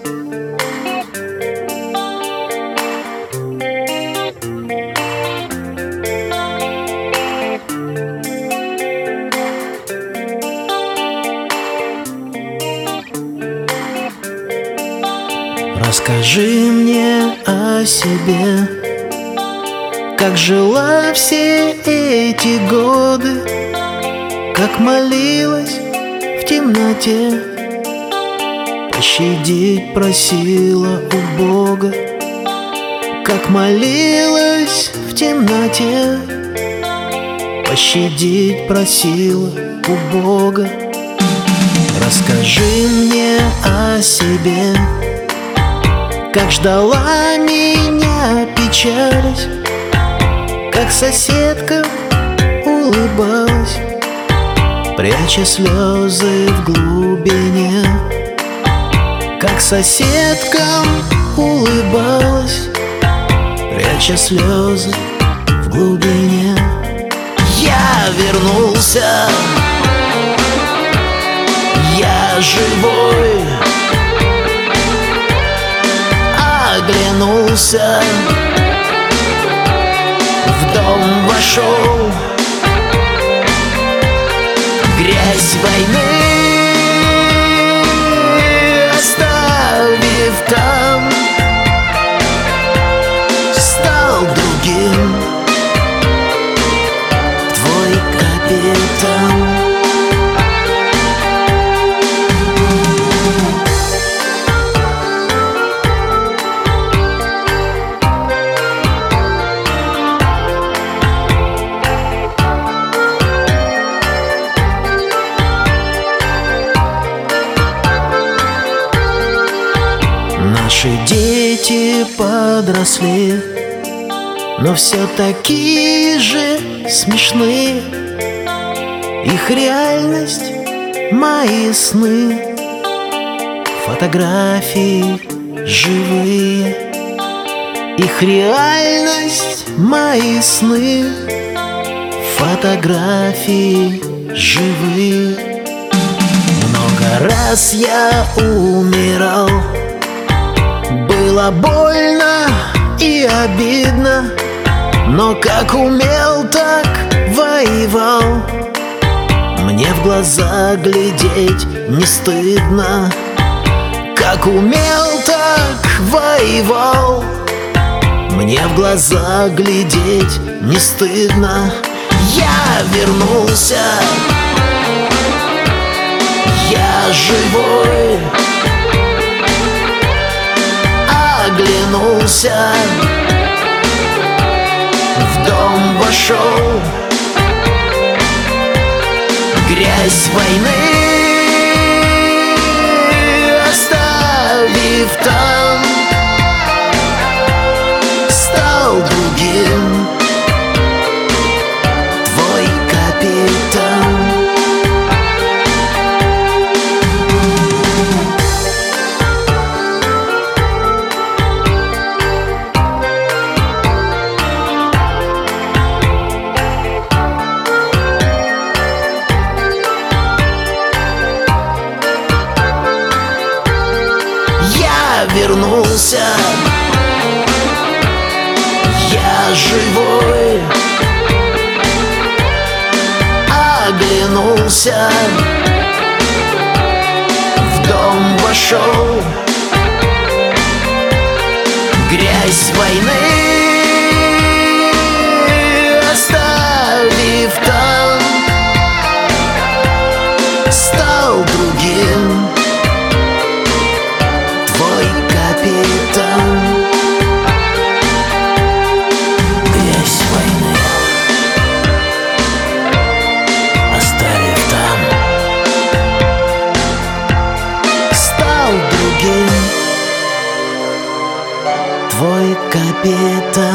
Расскажи мне о себе, как жила все эти годы, как молилась в темноте, пощадить просила у Бога, как молилась в темноте, пощадить просила у Бога. Расскажи мне о себе, как ждала меня печались, как соседка улыбалась, пряча слезы в глубине. Как соседка улыбалась, пряча слезы в глубине. Я вернулся, я живой, оглянулся, в дом вошел, грязь войны оставив там, стал другим твой капитан. Наши дети подросли, но все такие же смешные. Их реальность — мои сны, фотографии живые. Их реальность — мои сны, фотографии живые. Много раз я умирал, было больно и обидно, но как умел, так воевал. Мне в глаза глядеть не стыдно, как умел, так воевал. Мне в глаза глядеть не стыдно. Я вернулся, я живой, оглянулся, в дом вошел, грязь войны оставив там, стал другим твой капитан. Вернулся, я живой, оглянулся, в дом вошел, грязь войны оставив там, стал другим твой капитан. Грязь войны оставив там, стал другим твой капитан.